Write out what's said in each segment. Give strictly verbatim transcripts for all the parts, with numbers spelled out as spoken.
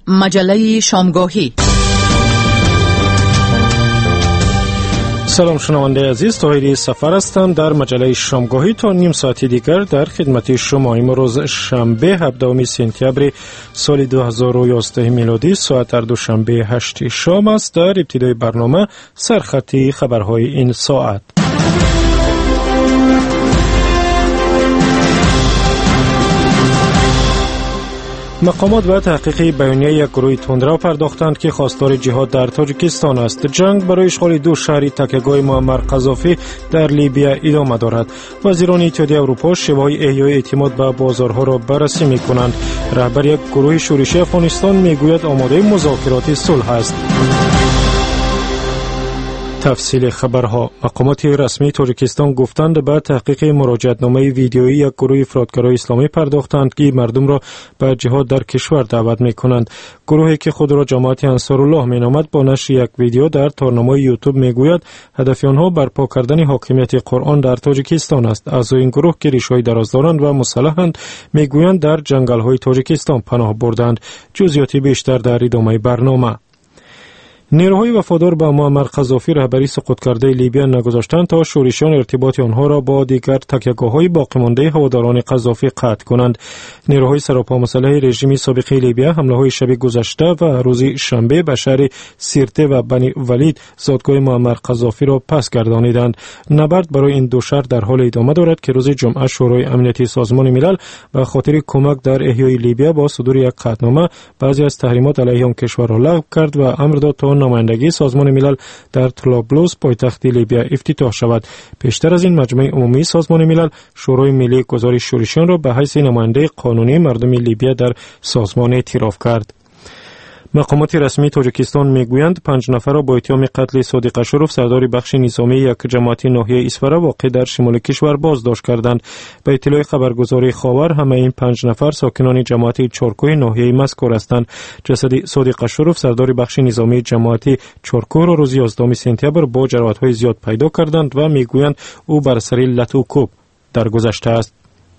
مجله شامگاهی. سلام شنونده عزیز، طاهری سفر هستم. در مجله شامگاهی تا نیم ساعتی دیگر در خدمت شما. امروز شنبه هفدهم سپتامبر سال دو هزار و یازده میلادی، ساعت در دوشنبه هشت شام است. در ابتدای برنامه سرخطی خبرهای این ساعت. مقامات به تحقیق بیانیه یک گروه تندرو پرداختند که خواستار جهاد در تاجیکستان است. جنگ برای اشغال دو شهر تکیهگاه معمر قذافی در لیبیا ادامه دارد. وزیران اتحادیه اروپا شیوه‌های احیای اعتماد به بازارها را بررسی می‌کنند. رهبر یک گروه شورشی افغانستان میگوید آماده مذاکرات صلح است. تفصیل خبرها. مقامات رسمی تاجیکستان گفتند به تحقیق مراجعتنامه ویدیویی یک گروه افراطگرای اسلامی پرداختند که مردم را به جهاد در کشور دعوت می‌کنند. گروهی که خود را جماعت انصارالله مینامد با نشر یک ویدیو در تارنمای یوتیوب میگوید هدف آنها برپا کردن حاکمیت قرآن در تاجیکستان است. اعضای این گروه که ریشه‌های دراز دارند و مسلحند میگویند در جنگل‌های تاجیکستان پناه بردند. جزئیات بیشتر در ادامه برنامه. نیروهای وفادار به معمر قذافی رهبری سقوط کرده لیبیا نگذاشتند تا شورشیان ارتباط آنها را با دیگر تکیهگاه‌های باقی مانده هواداران قذافی قطع کنند. نیروهای سراپا مسلح رژیم سابق لیبیا حمله‌های شب گذشته و روز شنبه به شهر سیرته و بنی ولید زادگاه معمر قذافی را پس گردانیدند. نبرد برای این دو شهر در حال ادامه دارد که روز جمعه شورای امنیتی سازمان ملل به خاطر کمک در احیای لیبیا با صدور یک قطعنامه بعضی از تحریمات علیه آن کشور را لغو کرد و امر داد تا نمایندگی سازمان ملل در طرابلس پایتخت لیبیا افتتاح شود. پیشتر از این مجمع عمومی سازمان ملل شورای ملی گزارش شورشیان را به حیث نماینده قانونی مردم لیبیا در سازمان اعتراف کرد. مقامات رسمی تاجیکستان میگویند پنج نفر را با اتهام قتل صادق اشرف سردار بخش نظامی یک جماعت ناحیه اسفره واقع در شمال کشور بازداشت کردند. به اطلاع خبرگزاری خاور همه این پنج نفر ساکنان جماعت چارکوه ناحیه مذکور هستند. جسد صادق اشرف سردار بخش نظامی جماعت چارکوه را روز یازدهم سپتامبر با جراحت‌های زیاد پیدا کردند و میگویند او بر سر لت و کوب درگذشته است.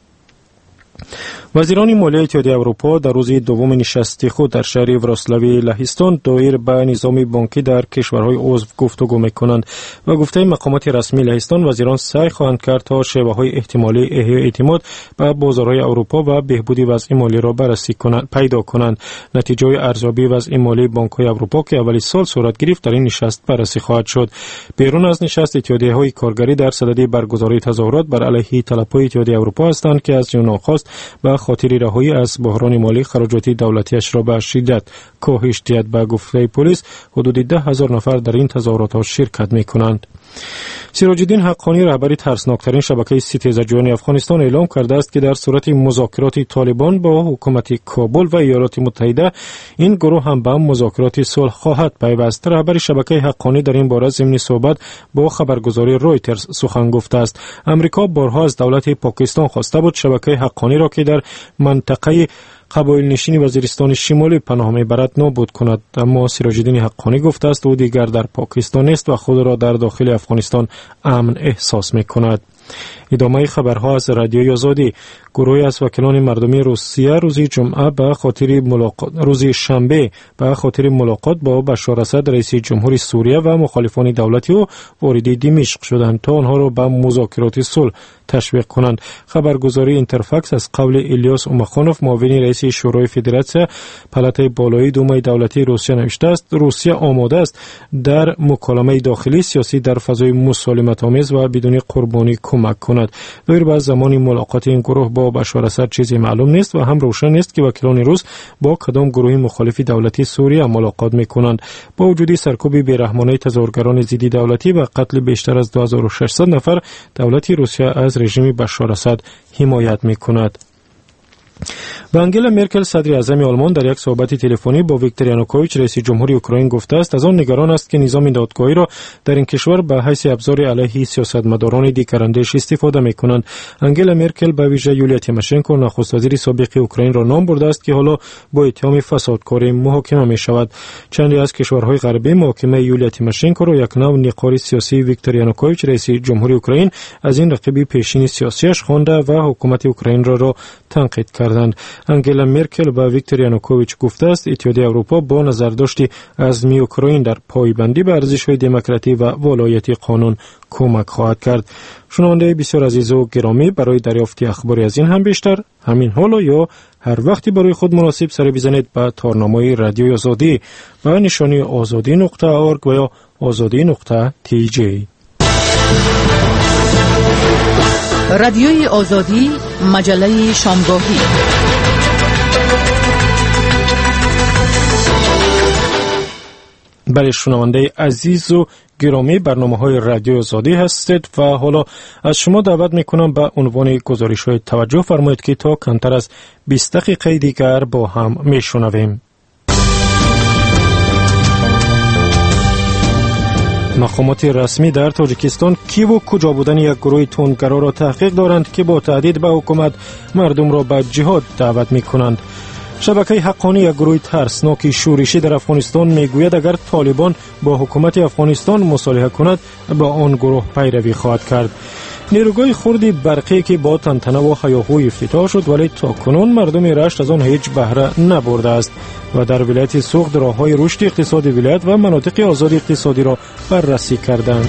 وزیران مالیه اتحادیه اروپا در روز دوم نشست خود در شهر وراسلاوی لهستان دایر به نظام بانکی در کشورهای عضو گفتگو می‌کنند و گفته مقامات رسمی لهستان وزیران سعی خواهند کرد تا شیوه‌های احتمالی احیای اعتماد به بازارهای اروپا و بهبود وضع مالی را بررسی کنند پیدا کنند. نتیجه ارزیابی وضع مالی بانک‌های اروپا که اولی سال صورت گرفت در این نشست بررسی خواهد شد. بیرون از نشست اتحادیه‌های کارگری در صدد برگزاری تظاهرات بر علیه طلب‌های اتحادیه اروپا هستند که از یونان خواست به خاطر رهایی از بحران مالی خراجات دولتیش را به شدت کاهش دهد. به گفته پلیس حدود ده هزار نفر در این تظاهرات شرکت می‌کنند. سراج الدین حقانی رهبر ترسناکترین شبکه ستیزجویان افغانستان اعلام کرده است که در صورت مذاکرات طالبان با حکومت کابل و ایالات متحده این گروه هم به مذاکرات صلح خواهد پیوست. رهبر شبکه حقانی در این باره ضمن صحبت با خبرگزاری رویترز سخن گفته است. امریکا بارها از دولت پاکستان خواسته بود شبکه حقانی را که در منطقه قبایل نشین وزیرستان شمالی پناه میبرد نابود کند، اما سراج الدین حقانی گفته است او دیگر در پاکستان است و خود را در داخل افغانستان امن احساس میکند. ادامه خبرها از رادیوی آزادی. گروهی از وکیلان مردمی روسیه روز جمعه به خاطر ملاقات روز شنبه به خاطر ملاقات با بشار اسد رئیس جمهوری سوریه و مخالفان دولتی او وارد دمشق شدند تا آنها را به مذاکرات صلح تشویق کنند. خبرگزاری اینترفاکس از قول الیاس اوماخانوف معاون رئیس شورای فدراسیون پالاتای بالای دومای دولتی روسیه نوشته است روسیه آماده است در مکالمه داخلی سیاسی در فضای مسالمت‌آمیز و بدون قربانی کمک کند. دایر به زمان ملاقات این گروه با بشار اسد چیزی معلوم نیست و هم روشن نیست که وکیلان روس با کدام گروه مخالف دولتی سوریه ملاقات می‌کنند. با وجود سرکوب بی‌رحمانه تظاهرگران ضد دولتی و قتل بیشتر از دو هزار و ششصد نفر دولت روسیه از رژیم بشار اسد حمایت می‌کند. و انگلا مرکل صدر اعظم آلمان در یک صحبت تلفنی با ویکتور یانوکوویچ رئیس جمهوری اوکراین گفته است از آن نگران است که نظام دادگاهی را در این کشور به حیث ابزار علیه سیاستمداران دیگراندیش استفاده می‌کنند. انگلا مرکل به ویژه یولیا تیماشنکو نخست وزیر سابق اوکراین را نام برده است که حالا با اتهام فسادکاری محاکمه می‌شود. چندی از کشورهای غربی محاکمه یولیا تیماشنکو را یک نوع نقار سیاسی ویکتور یانوکوویچ رئیس جمهوری اوکراین از این رقیب پیشین سیاسیش خوانده و حکومت اوکراین را را تنقید کرده کردند. انگلا مرکل به ویکتور یانوکوویچ گفته است اتحادیه اروپا با نظرداشت از اوکراین در پایبندی به ارزش‌های دموکراسی و ولایت قانون کمک خواهد کرد. شنونده بسیار عزیز و گرامی، برای دریافت اخباری از این هم بیشتر همین حالا یا هر وقتی برای خود مناسب سر بزنید به تارنامه رادیوی آزادی و نشانی آزادی نقطه اورگ و یا آزادی نقطه تی جی. رادیوی آزادی، مجله شامگاهی. بله شنونده عزیز و گرامی، برنامه های رادیو آزادی هستید و حالا از شما دعوت میکنم به عنوان گزارش های توجه فرمایید که تا کمتر از بیست دقیقه دیگر با هم میشنویم. مقامات رسمی در تاجیکستان کی و کجا بودن یک گروه تندگرا را تحقیق دارند که با تهدید به حکومت مردم را به جهاد دعوت میکنند. شبکه حقانی یک گروه ترسناک شورشی در افغانستان میگوید اگر طالبان با حکومت افغانستان مصالحه کند با آن گروه پیروی خواهد کرد. نیروگاه خردی برقی که با تنتنه و هیاهوی افتتاح شد ولی تا کنون مردم رشت از آن هیچ بهره نبرده است و در ولایت سوخت راههای رشد اقتصادی ولایت و مناطق آزاد اقتصادی را بررسی کردند.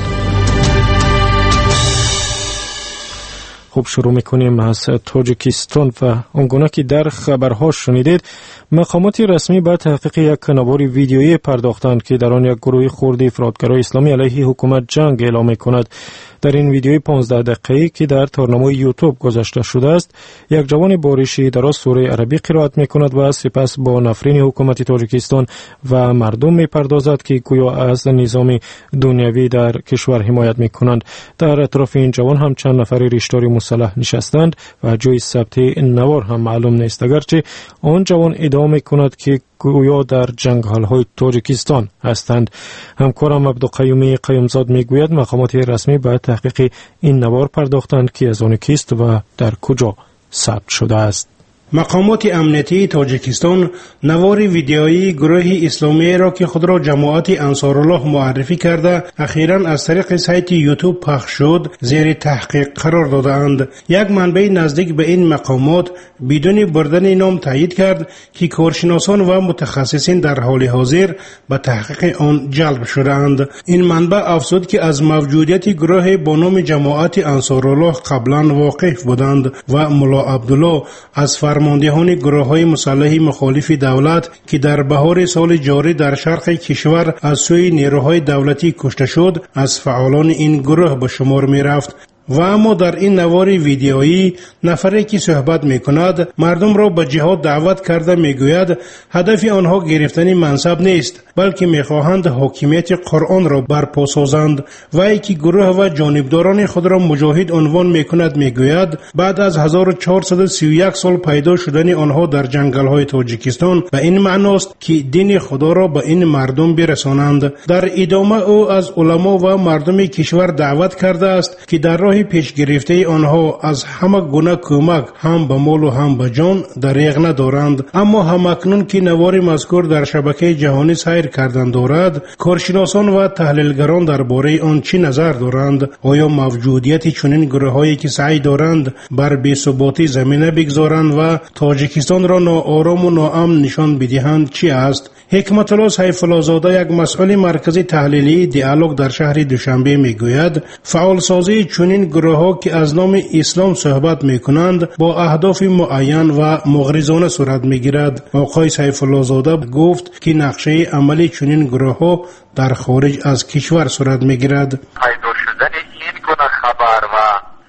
خوب شروع میکنیم از تاجیکستان و آنگونه که در خبرها شنیدید مقامات رسمی به تحقیق یک نوار ویدیویی پرداختند که در آن یک گروه خردی افراطگرای اسلامی علیه حکومت جنگ اعلام میکند. در این ویدیوی پانزده دقیقه‌ای که در تارنامه یوتیوب گذاشته شده است یک جوان بارشی در سوره عربی قرائت میکند و سپس با نفرین حکومت تاجیکستان و مردم میپردازد که گویا از نظام دنیوی در کشور حمایت میکنند. در اطراف این جوان هم چند نفر ریشدار مسلح نشستند و جای ثبت نوار هم معلوم نیست، اگرچه آن جوان ادعا میکند که گویا در جنگل‌های تاجیکستان هستند. همکارم عبدالقیومی قیومزاد میگوید مقامات رسمی به تحقیق این نوار پرداختند که از آن کیست و در کجا ثبت شده است. مقامات امنیتی تاجیکستان نوار ویدیویی گروه اسلامی را که خود را جماعت انصارالله معرفی کرده اخیراً از طریق سایت یوتیوب پخش شد زیر تحقیق قرار دادند. یک منبع نزدیک به این مقامات بدون بردن نام تایید کرد که کارشناسان و متخصصین در حال حاضر به تحقیق آن جلب شدند. این منبع افزود که از موجودیت گروه با نام جماعت انصارالله قبلا واقف بودند و ملا عبدالله از فرماندهان گروه‌های مسلح مخالف دولت که در بهار سال جاری در شرق کشور از سوی نیروهای دولتی کشته شد از فعالان این گروه به شمار می رفت. و اما در این نوار ویدیویی نفری که صحبت می کند مردم را به جهاد دعوت کرده می گوید هدف آنها گرفتن منصب نیست بلکه می خواهند حاکمیت قرآن را برپا سازند. و ای که گروه و جانبداران خود را مجاهد عنوان می کند می گوید بعد از هزار و چهارصد و سی و یک سال پیدا شدن آنها در جنگل های تاجیکستان به این معناست که دین خدا را به این مردم برسانند. در ادامه او از علما و مردم کشور دعوت کرده است که در راه پیش گرفته آنها از همه گونه کمک هم به مال و هم به جان دریغ ندارند. اما هم اکنون که نوار مذکور در شبکه جهانی سیر کردن دارد کارشناسان و تحلیلگران درباره آن چی نظر دارند؟ آیا موجودیت چنین گروه‌هایی که سعی دارند بر بی‌ثباتی زمینه بگذارند و تاجیکستان را ناآرام و ناامن نشان بدهند چی است؟ حکمت الله سیف الله زاده یک مسئول مرکزی تحلیلی دیالوگ در شهر دوشنبه میگوید فعالسازی چنین گروه‌ها که از نام اسلام صحبت میکنند با اهداف معین و مغرضانه صورت میگیرد. آقای سیف الله زاده گفت که نقشه عملی چنین گروه‌ها در خارج از کشور صورت میگیرد. پیدا شدن این گونه خبر و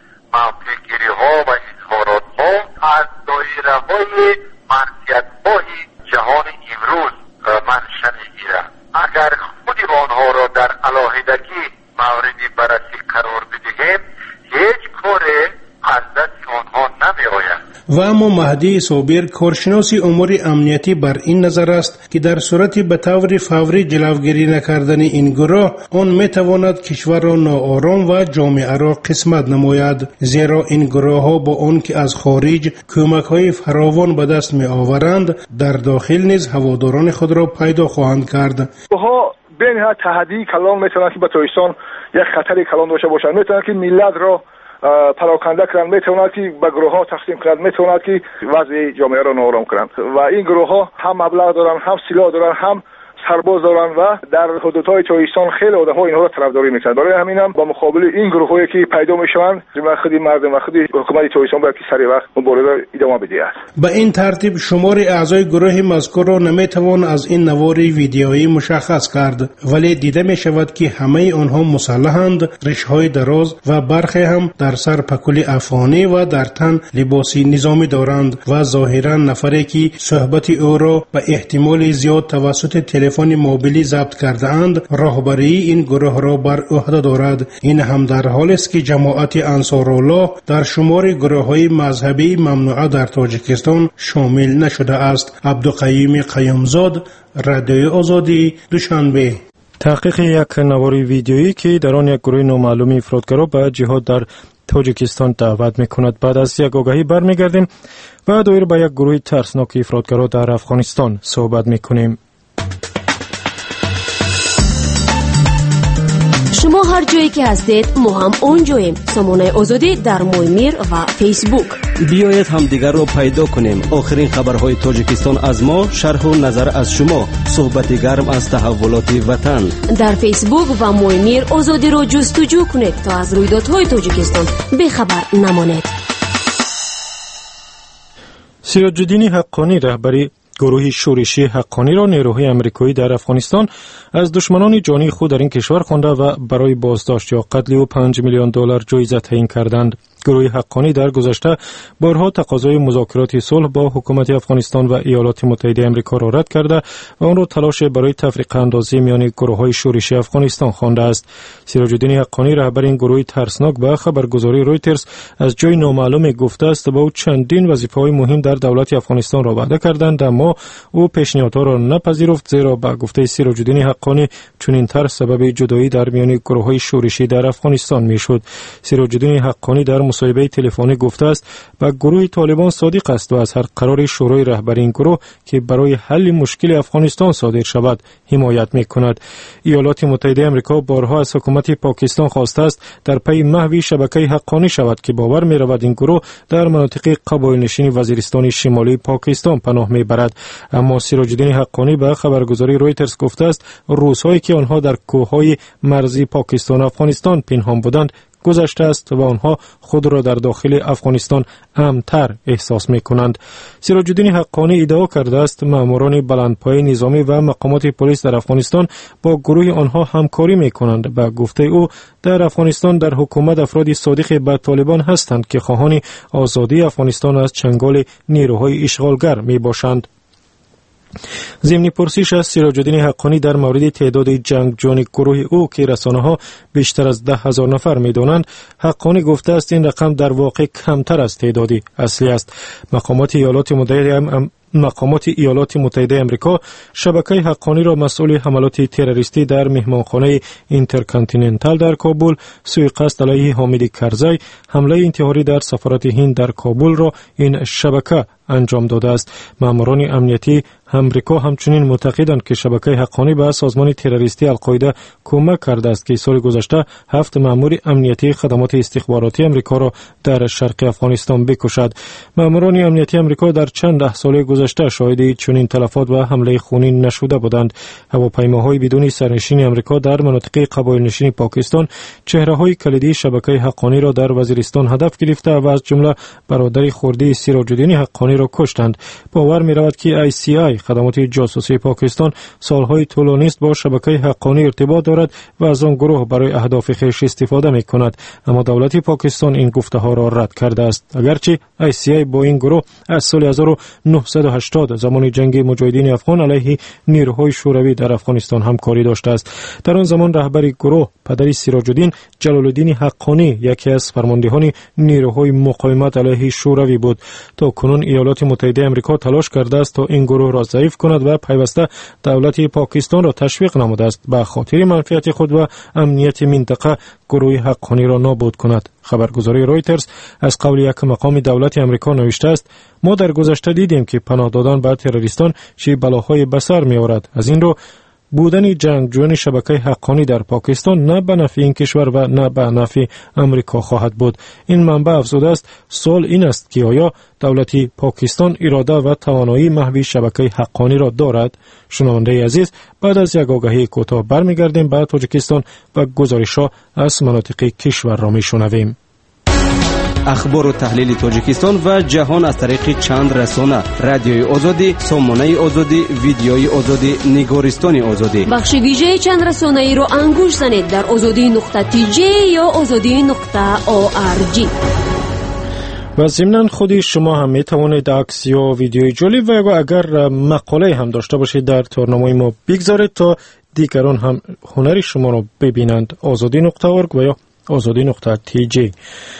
منفی‌گیری‌ها و اظهارات‌ها از دایره‌های مرکزهای جهان امروز منشأ میگیرد. اگر خود آنها را در علاهدگی مورد بررسی قرار بدهیم هیچ کار از دست آنها نمی آید. و اما مهدی صابر کارشناس امور امنیتی بر این نظر است که در صورت به طور فوری جلوگیری نکردن این گروه آن می تواند کشور را ناآرام و جامعه را قسمت نماید، زیرا این گروه ها با آن که از خارج کمک های فراوان به دست می آورند در داخل نیز هواداران خود را پیدا خواهند کرد. ها بین ها تهدید کلان میتونن که به تاجیکستان یک خطری کلان داشته باشند، میتونن که ملت را پراکنده کردن میتواند که به گروه ها تقسیم کنند، میتواند که وضع جامعه را ناآرام کنند و این گروه ها هم مبلغ دارن، هم سلاح دارن، هم سرباز دارن و در حدودهای چاهستان خیلی آدم‌ها اینها را طرفداری میکنند. برای همین هم با مقابل این گروه‌هایی که پیدا میشوند خود مردم و خود حکومت چاهستان باید که سری وقت مبارزه ادامه بده است. به این ترتیب شمار اعضای گروه مذکور را نمیتوان از این نوار ویدیویی مشخص کرد، ولی دیده می شود که همه آنها مسلحند، ریش‌های دراز و برخی هم در سر پکولی افغانی و در تن لباسی نظامی دارند و ظاهرا نفری که صحبت او را به احتمال زیاد توسط تلفن موبیلی ضبط کرده اند راهبری این گروه را بر عهده دارد. این هم در حالی است که جماعت انصارالله در شمار گروه‌های مذهبی ممنوعه در تاجیکستان شامل نشده است. عبدالقیوم قیومزاد، رادیوی آزادی، دوشنبه. تحقیق یک نوار ویدیویی که در آن یک گروه نامعلوم افراطگرا به جهاد در تاجیکستان دعوت می‌کند. بعد از یک آگهی برمیگردیم و دوباره به یک گروه ترسناک افراطگرا در افغانستان صحبت می‌کنیم. شما هر جایی که هستید ما هم اونجاییم. سامانه آزادی در مویمیر و فیسبوک. بیایید هم دیگر رو پیدا کنیم. آخرین خبرهای تاجیکستان از ما، شرح و نظر از شما، صحبت گرم از تحولات وطن. در فیسبوک و مویمیر آزادی رو جستجو کنید تا از رویدادهای تاجیکستان بخبر نمانید. سیراج‌الدین حقانی رهبری گروه شورشی حقانی را نیروهای امریکایی در افغانستان از دشمنان جانی خود در این کشور خوانده و برای بازداشت یا قتل او پنج میلیون دلار جایزه تعیین کردند. گروه حقانی در گذشته بارها تقاضای مذاکرات صلح با حکومت افغانستان و ایالات متحده آمریکا را رد کرده و آن را تلاش برای تفریق اندازی میان گروه‌های شورشی افغانستان خوانده است. سیراج‌الدین حقانی رهبر این گروه ترسناک به خبرگزاری رویترز از جای نامعلوم گفته است با او چندین وظیفه‌های مهم در دولت افغانستان را وعده کردند، اما او پیشنهادها را نپذیرفت، زیرا به گفته سیراج‌الدین حقانی چنین تر سبب جدایی در میان گروه‌های شورشی در افغانستان میشد. سیراج‌الدین حقانی در مصاحبه تلفنی گفته است به گروه طالبان صادق است و از هر قرار شورای رهبری این گروه که برای حل مشکل افغانستان صادر شود حمایت می‌کند. ایالات متحده آمریکا بارها از حکومت پاکستان خواسته است در پی محو شبکه حقانی شود که باور می‌رود این گروه در مناطق قبایل نشین وزیرستان شمالی پاکستان پناه می‌برد، اما سیراج‌الدین حقانی به خبرگزاری رویترز گفته است روزهایی که آنها در کوههای مرزی پاکستان و افغانستان پنهان بودند گذشته است و آنها خود را در داخل افغانستان امن‌تر احساس می‌کنند. سیراج‌الدین حقانی ادعا کرده است ماموران بلندپایه نظامی و مقامات پلیس در افغانستان با گروه آنها همکاری می‌کنند. به گفته او در افغانستان در حکومت افرادی صادق به طالبان هستند که خواهان آزادی افغانستان از چنگال نیروهای اشغالگر می‌باشند. ضمن پرسش از سیراج‌الدین حقانی در مورد تعداد جنگجویان گروه او که رسانه‌ها بیشتر از ده هزار نفر می‌دانند، حقانی گفته است این رقم در واقع کمتر از تعداد اصلی است. مقامات ایالات متحده ام مقامات ایالات متحده آمریکا شبکه حقانی را مسئول حملات تروریستی در مهمانخانه اینترکانتیننتال در کابل، سوءقصد علیه حامد کرزی، حمله انتحاری در سفارت هند در کابل را این شبکه انجام داده است. ماموران امنیتی آمریکا همچنین معتقدند که شبکه حقانی به سازمان تروریستی القاعده کمک کرده است که سال گذشته هفت مامور امنیتی خدمات استخباراتی آمریکا را در شرق افغانستان بکشد. ماموران امنیتی آمریکا در چند ده سال گذشته شاهد چنین تلفات و حمله خونی نشده بودند. هواپیماهای بدون سرنشین آمریکا در مناطق قبایل نشین پاکستان چهره‌های کلیدی شبکه حقانی را در وزیرستان هدف گرفته و از جمله برادر خردی سیراج‌الدین حقانی را کشتند. باور می‌رود که آی سی آی خدمات جاسوسی پاکستان سالهای طولانی است با شبکه حقانی ارتباط دارد و از آن گروه برای اهداف خویش استفاده می‌کند، اما دولت پاکستان این گفته‌ها را رد کرده است. اگرچه آی سی آی با این گروه از سال هزار و نهصد و هشتاد زمان جنگ مجاهدین افغان علیه نیروهای شوروی در افغانستان همکاری داشته است. در آن زمان رهبر گروه پدر سیراج‌الدین جلال‌الدین حقانی یکی از فرماندهان نیروهای مقاومت علیه شوروی بود. تا کنون ایالات متحده آمریکا تلاش کرده است تا این گروه را ضعیف کند و پیوسته دولت پاکستان را تشویق نموده است به خاطر منفعت خود و امنیت منطقه گروه حقانی را نابود کند. خبرگزاری رویترز از قول یک مقام دولت آمریکا نوشته است ما در گذشته دیدیم که پناه دادن به تروریستان چه بلاهای به سر می آورد. از این رو بودن جنگجویان شبکه حقانی در پاکستان نه به نفع این کشور و نه به نفع امریکا خواهد بود. این منبع افزوده است سوال این است که آیا دولت پاکستان اراده و توانایی محوی شبکه حقانی را دارد؟ شنونده عزیز، بعد از یک آگهی کوتاه برمیگردیم به تاجیکستان و گزارش‌ها از مناطق کشور را میشنویم. اخبار و تحلیل تاجیکستان و جهان از طریق چند رسانه: رادیوی آزادی، سامانه آزادی، ویدیوی آزادی، نگارستان آزادی. بخش ویژه چند رسانه ای را انگوش زنید در آزادی نقطه تی جی یا آزادی نقطه او آر جی. و ضمناً خودی شما هم می توانید عکس یا ویدیوی جالب و اگر مقاله هم داشته باشید در تورنمای ما بگذارید تا دیگران هم هنر شما را ببینند. آزادی نقطه او آر جی و یا آزادی نقطه تی جی.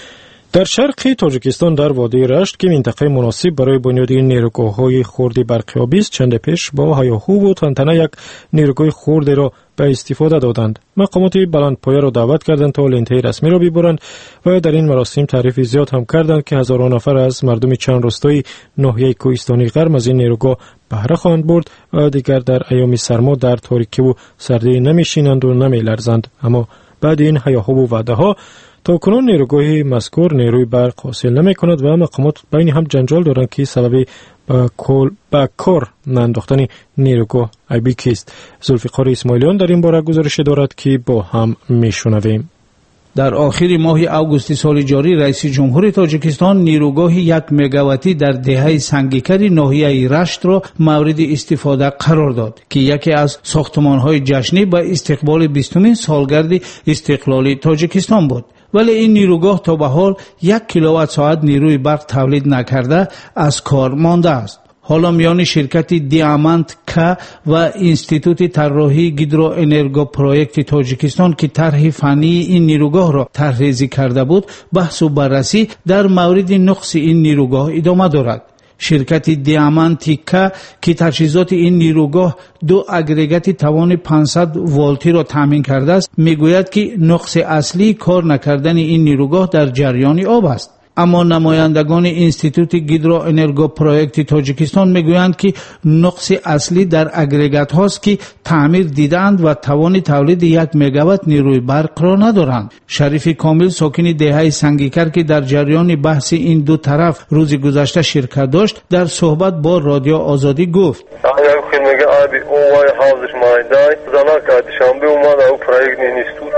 در شرق تاجیکستان در وادی رشت که منطقه مناسب برای بنیاد نیروگاه‌های خرد برقیابی است، چند پیش با هیاهو و تنتنه یک نیروگاه خرد را به استفاده دادند. مقامات بلندپایه را دعوت کردند تا لنته رسمی را ببرند و در این مراسم تعریف زیاد هم کردند که هزاران نفر از مردم چند روستای ناحیه کوهستانی غرب از این نیروگاه بهره خواهند برد و دیگر در ایام سرما در تاریکی و سردی نمیشینند و نمیلرزند. اما بعد این هیاهو و وعده‌ها تا کنون نیروگاه مذکور نیروی برق حاصل نمی کند و مقامات بین هم جنجال دارند که سبب با کل با کار نانداختن نیروگاه ایبی کیست. ذوالفقار اسماعیلیان در این باره گزارش دارد که با هم میشنویم. در آخر ماه اوگوست سال جاری رئیس جمهور تاجیکستان نیروگاه یک مگاواتی در دهه سنگیکر ناحیه رشت را مورد استفاده قرار داد که یکی از ساختمان‌های جشنی به استقبال بیستمین سالگرد استقلال تاجیکستان بود. ولی این نیروگاه تا به حال یک کیلووات ساعت نیروی برق تولید نکرده از کار مانده است. حالا میان شرکت دیامانت کا و انستیتوت طراحی گیدرو انرگو پروژه تاجیکستان که طرح فنی این نیروگاه را طرحریزی کرده بود بحث و بررسی در مورد نقص این نیروگاه ادامه دارد. شرکت دیامانتیکا که تجهیزات این نیروگاه دو اگریگات توان پانصد ولتی را تامین کرده است میگوید که نقص اصلی کار نکردن این نیروگاه در جریان آب است. اما نمایندگان انستیتوت گیدرو انرگو پروژه تاجیکستان میگویند که نقص اصلی در اگریگات هاست که تعمیر دیدند و توان تولید یک مگاوات نیروی برق را ندارند. شریف کامل ساکن دهه سنگیکر که در جریان بحث این دو طرف روز گذشته شرکت داشت در صحبت با رادیو آزادی گفت: میگه آبی اومای حافظش مایدای زمان که شنبه اومد او پروژه نیستود.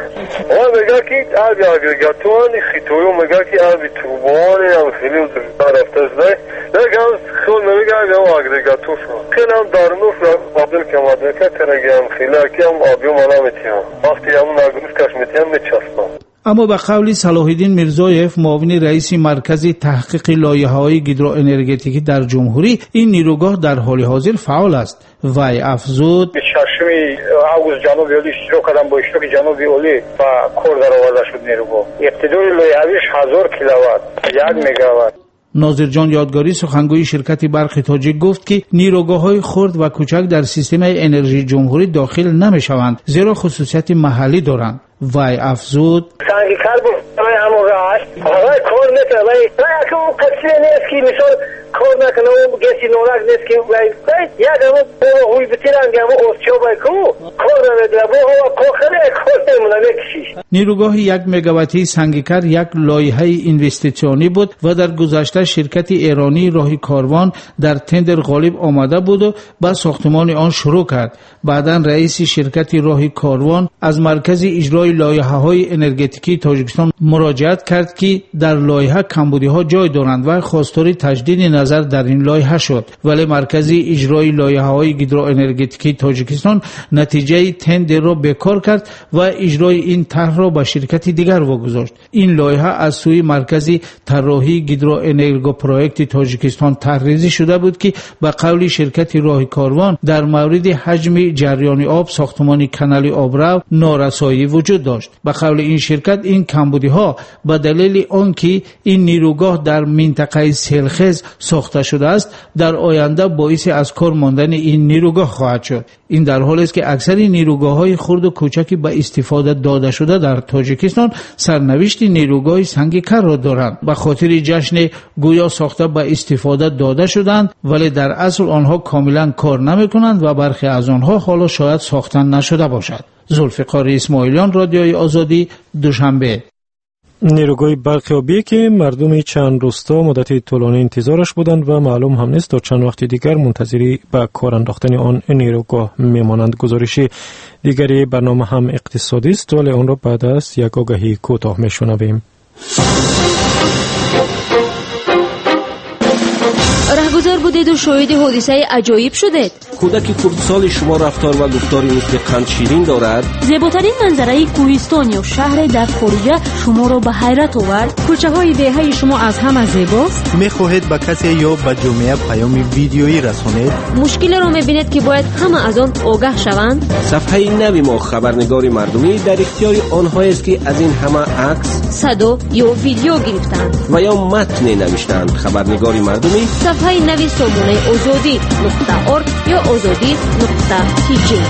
اون میگه که آبی اگریگاتوانی خیتویو میگه که آبی توبانی هم خیلی در رفته زده لیکن خود میگه آبی او اگریگاتوش خیلی هم دارنوف را قابل که ماده که ترگی هم خیلی که هم آبی او منا میتیم وقتی هم نگروف کش میتیم میچسبم. اما به قول صلاح الدین میرزایف معاون رئیس مرکز تحقیق لایحه‌های گیدرو انرژتیکی در جمهوری این نیروگاه در حال حاضر فعال است. وی افزود: ششم اوگوست جنوبی اولی شروع کردن با اشتراک جنوبی اولی و کار در آورده شد نیروگاه. ابتدای لایحه‌اش هزار کیلووات یک مگاوات. ناظر جان یادگاری سخنگوی شرکت برق تاجیک گفت که نیروگاه‌های خرد و کوچک در سیستم انرژی جمهوری داخل نمی‌شوند زیرا خصوصیت محلی دارند. وی افزود: سنگیکر بود برای همون راست آقای کار نکنه ولی اگه اون قصیه نیست که مثال کار نکنه اون گسی نورک نیست که یک همون هوی بتیرنگ همون اوستیو بای که کار نمیده با هوا کاخره کار نمونه نکشیش. نیروگاه یک مگاواتی سنگیکر یک لایحه اینوستیسیونی بود و در گذشته شرکت ایرانی راهی کاروان در تندر غالب آمده بود و با ساختمان آن شروع کرد. بعداً رئیس شرکت راهی کاروان از مرکز اجرای لایحه‌های انرژتیکی تاجیکستان مراجعت کرد که در لایحه کمبودی‌ها جای دارند و خواستار تجدید نظر در این لایحه شد. ولی مرکز اجرای لایحه‌های گیدرو انرژتیکی تاجیکستان نتیجه تندر را بکار کرد و اجرای این طرح را به شرکت دیگر واگذاشت. این لایحه از سوی مرکز طراحی گیدرو انرگو پروژه تاجیکستان طرحریزی شده بود که به قول شرکت راهی کاروان در مورد حجم جریان آب ساختمان کانال آبرو نارسایی وجود داشت. به قول این شرکت این کمبودی‌ها به دلیل آنکه این نیروگاه در منطقه سیلخز ساخته شده است در آینده باعث از کار ماندن این نیروگاه خواهد شد. این در حالی است که اکثر نیروگاه‌های خرد و کوچکی به استفاده داده شده در تاجیکستان سرنوشت نیروگاه سنگ کر را دارند. به خاطر جشن گویا ساخته به استفاده داده شدند ولی در اصل آنها کاملا کار نمی‌کنند و برخی از آنها حالا شاید ساخته نشده باشد. ذوالفقار اسماعیلیان، رادیوی آزادی، دوشنبه. نیروگاه برقیابی که مردم چند روستا مدت طولانی انتظارش بودند و معلوم هم نیست تا چند وقت دیگر منتظری به کار انداختن آن نیروگاه میمانند. گزارش دیگری برنامه هم اقتصادی است ولی آن را بعد از یک آگهی کوتاه میشنویم. رهگذر بودید و شاهد حادثه عجایب شدید. کودک کردسال شما رفتار و گفتاری مثل قند شیرین دارد. زیباترین منظره کوهستان یا شهر در خارجه شما را به حیرت آورد. کوچه های دهه شما از همه زیباست. میخواهید به کسی یا به جامعه پیام ویدیویی رسانید. مشکل را میبینید که باید همه از آن آگاه شوند. صفحه نوی ما خبرنگار مردمی در اختیار آنهایی است که از این همه عکس، صدا یا ویدیو گرفتند و یا متن نوشتند. خبرنگار مردمی صفحه نوی سامانه آزادی نقطه ارگ یا آزادی نقطه تی جی.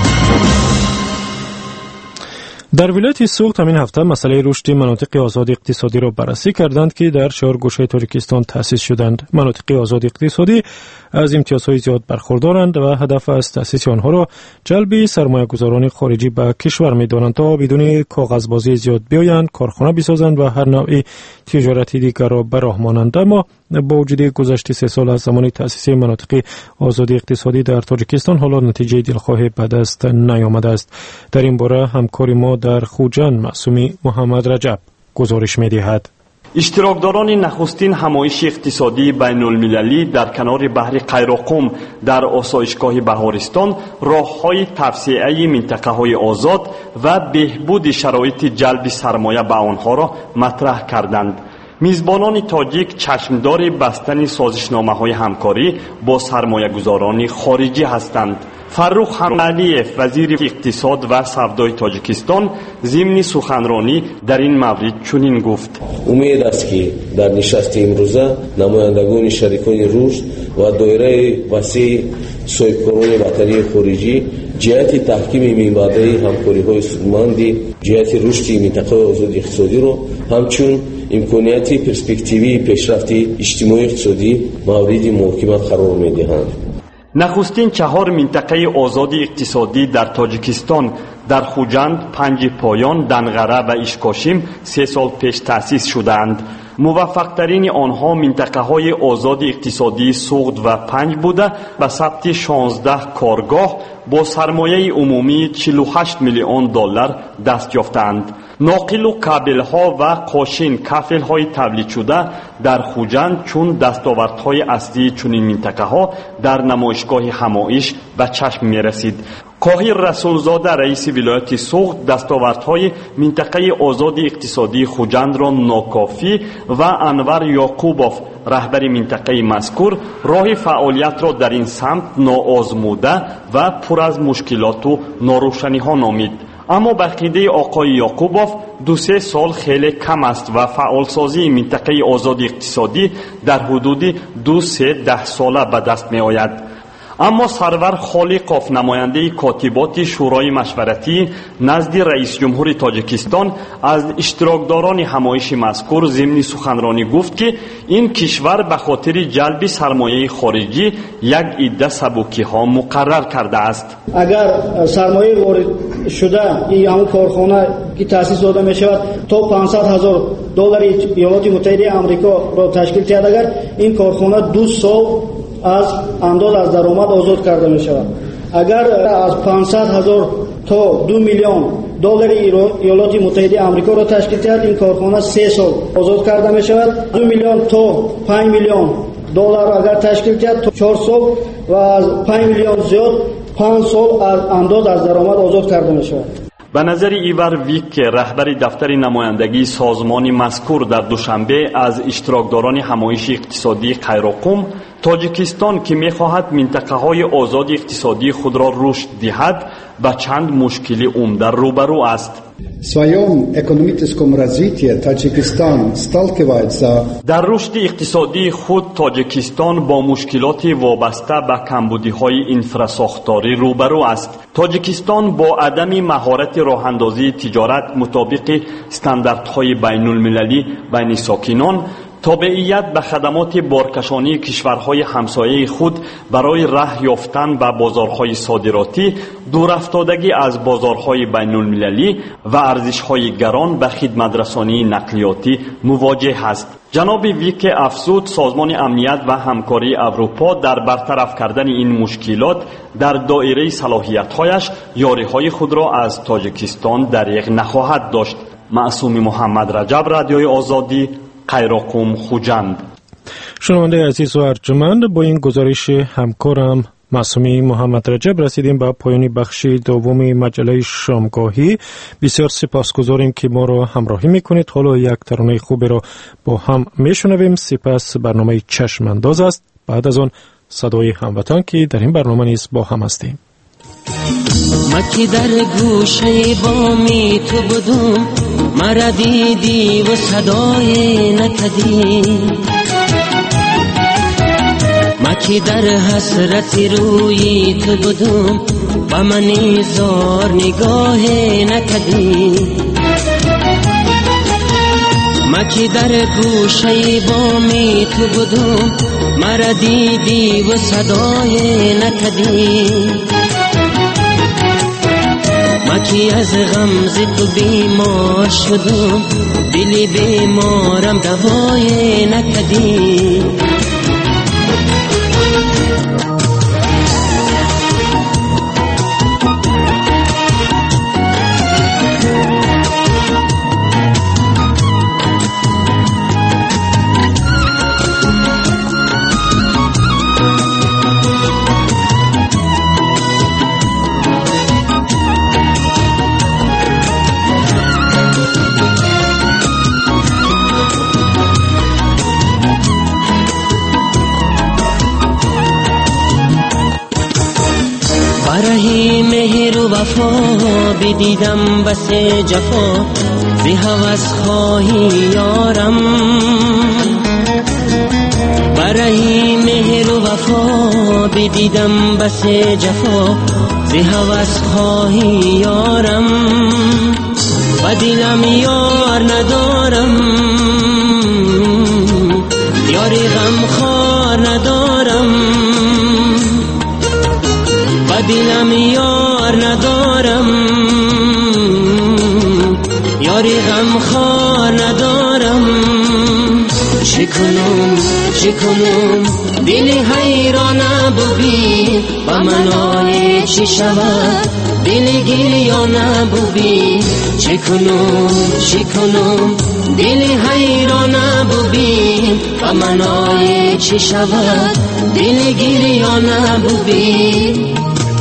در ولایت سوخت همین هفته مسئله رشد مناطق آزاد اقتصادی را بررسی کردند که در چهار گوشه تاجیکستان تأسیس شدند. مناطق آزاد اقتصادی از امتیازهای زیاد برخوردارند و هدف از تأسیس آنها را جلب سرمایه‌گذاران خارجی به کشور می‌دانند تا بدون کاغذبازی زیاد بیایند، کارخانه بسازند و هر نوع تجارتی دیگر را به راه مانند. اما با وجود گذشت سه سال از زمان تأسیس مناطق آزاد اقتصادی در تاجیکستان حالا نتیجه دلخواه به دست نیامده است. در این باره همکار ما در خوجند معصومی محمد رجب گزارش می‌دهد. اشتراکداران نخستین همایش اقتصادی بین المللی در کنار بحر قیراقم در آسایشگاه بهارستان راه‌های توسعه منطقه‌های آزاد و بهبود شرایط جلب سرمایه به آنها را مطرح کردند. میزبانان تاجیک چشمدار بستن سازشنامه‌های همکاری با سرمایه‌گذاران خارجی هستند. فرخ علیف وزیر اقتصاد و سودای تاجیکستان ضمن سخنرانی در این مورد چنین گفت: امید است که در نشست امروزه نمایندگان شریکان رشد و دایره وسیع صاحبکاران وطنی خارجی جهت تحکیم منبع همکاری‌های سودمند جهت رشد منطقه آزاد اقتصادی را همچون امکانات پرسپکتیوی پیشرفت اجتماعی اقتصادی مورد محاکمه قرار می‌دهند. نخستین چهار منطقه آزاد اقتصادی در تاجیکستان در خوجند، پنج پایان، دنغره و اشکاشیم سه سال پیش تأسیس شدند. موفق ترین آنها منطقه های آزاد اقتصادی سوخت و پنج بوده و ثبت شانزده کارگاه با سرمایه عمومی چهل و هشت میلیون دلار دست یافتند. ناقل و کابل ها و قاشین کفل های تولید شده در خوجند چون دستاوردهای اصلی چنین منطقه ها در نمایشگاه همایش به چشم می رسید. کاهی رسولزاده رئیس ولایت سوخت دستاوردهای منطقه آزاد اقتصادی خوجند را ناکافی و انور یعقوبوف رهبر منطقه مذکور راه فعالیت را در این سمت ناآزموده و پر از مشکلات و ناروشنی ها نامید. اما به عقیده آقای یعقوبوف دو سه سال خیلی کم است و فعالسازی منطقه آزاد اقتصادی در حدود دو سه ده ساله به دست می آید. اما سرور خالقوف نماینده کاتبات شورای مشورتی نزد رئیس جمهور تاجیکستان از اشتراکداران همایش مذکور ضمن سخنرانی گفت که این کشور به خاطر جلب سرمایه خارجی یک عده سبوکی ها مقرر کرده است. اگر سرمایه وارد شده این همون کارخانه که تأسیس داده می شود تا پانصد هزار دلار ایالات متحده آمریکا را تشکیل کرد، اگر این کارخانه دو سال از انداز از درآمد آزاد کرده می شود. اگر از پانصد هزار تا دو میلیون دلار ایالات متحده آمریکا را تشکیل کرد، این کارخانه سه سال آزاد کرده می شود. دو میلیون تا پنج میلیون دلار اگر تشکیل کرد تا چهار سال و از پنج میلیون زیاد پنج سال از انداز از درآمد آزاد کرده می شود. به نظر ایور ویک که رهبر دفتر نمایندگی سازمان مذکور در دوشنبه از اشتراکداران همایش اقتصادی قیراقم، تاجیکستان که می‌خواهد منطقه‌های آزاد اقتصادی خود را رشد دهد با چند مشکل عمده روبرو است. В своем экономическом развитии Таджикистан сталкивается дар рушди иқтисодии худ Тоҷикистон бо мушкилоти вобаста ба камбудиҳои инфрасохторӣ рӯбарӯ аст. Тоҷикистон бо адами маҳорати роҳандозии тиҷорат мутобиқи стандартҳои байнулмилалӣ байни сокинон тобеият ба хадамоти боркашонии кишварҳои ҳамсояи худ барои раҳ ёфтан ба бозорҳои содиротӣ, дурафтодагӣ аз бозорҳои байнулмилалӣ ва арзишҳои гарон ба хидматрасонии нақлиётӣ мувоҷеҳ аст. ҷаноби Вике афзуд созмони амният ва ҳамкории Аврупо дар бартараф кардани ин мушкилот дар доираи салоҳиятҳояш ёриҳои худро аз Тоҷикистон дариғ нахоҳад дошт. маъсуми муҳаммад раҷаб, радиои озодӣ, қайроқум, хуҷанд. шунаванде азиз ва арҷуманд, бо ин гузориши ҳамкорам маъсуми муҳаммад раҷаб расидем ба поёни бахши дуввуми маҷалаи шомгоҳӣ. бисёр сипасгузорем ки моро ҳамроҳӣ мекунед. ҳоло як таронаи хуберо бо ҳам мешунавем. сипас барномаи чашмандоз аст. баъд аз он садои ҳамватан ки дар ин барнома низ бо ҳам ҳастем. ما که در گوشه بامی تو بودم، مرا دیدی و صدای نکدی. ما که در حسرت روی تو بودم، با منی زار نگاه نکدی. ما که در گوشه بامی تو بودم، مرا دیدی و صدای نکدی. ما کی از غمز تو بیمار شدم، دلی بیمارم دوای نکدی. برای مهر و وفا بدیدم بس جفا، بی هوس خواهی یارم. برای مهر و وفا بدیدم بس جفا، بی هوس خواهی یارم. و دلم یار ندارم، یاری غم خوار ندارم. دلم یار ندارم، یاری غم خوار ندارم. چه کنم چه کنم دل حیران ببین، با منای چی شود دل گریان ببین. چه کنم چه کنم دل حیران ببین، با منای چی شود دل گریان ببین.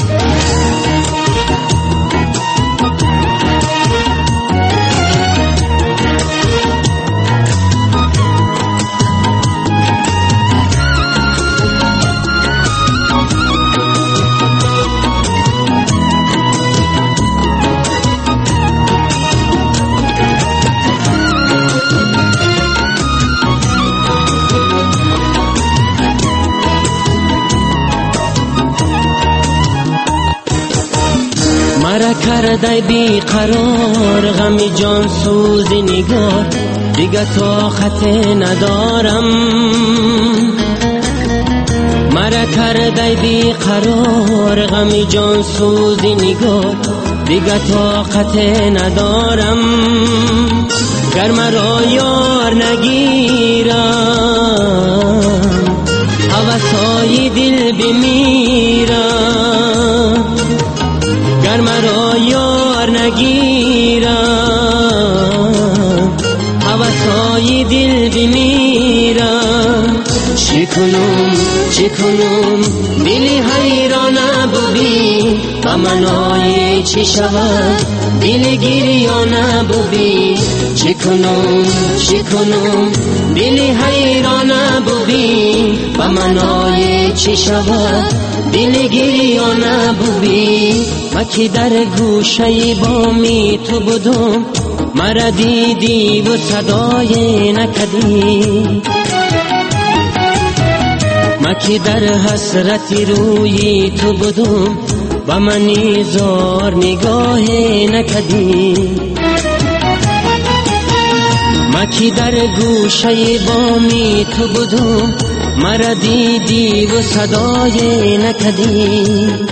مرا کرده بی قرار غم جان سوز نگار، دیگه طاقت ندارم. مرا کرده بی قرار غم جان سوز نگار، دیگه طاقت ندارم. گر مرا یار نگیرم، هوسای دل بمیرم. گر مرا یار نگیرم، هوسای دل بمیرم. چه کنم چه کنم دل حیران ببین، با منای چه شود دل گریان ببین. چه کنم چه کنم دل حیران ببین، با منای چه شود دل گریان ببین. مکی در گوشه بامی تو بودم، مرا دیدی و صدای نکدی. مکی در حسرتی روی تو بودم، با منی زار نگاه نکدی. مکی در گوشه بامی تو بودم، مرا دیدی و صدای نکدی.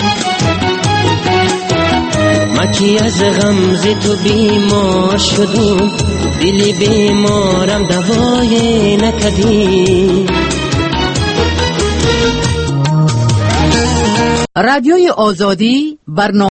مکی از غمز تو بیمار شدم، دلی بیمارم دوای نکدی. رادیوی آزادی برنامه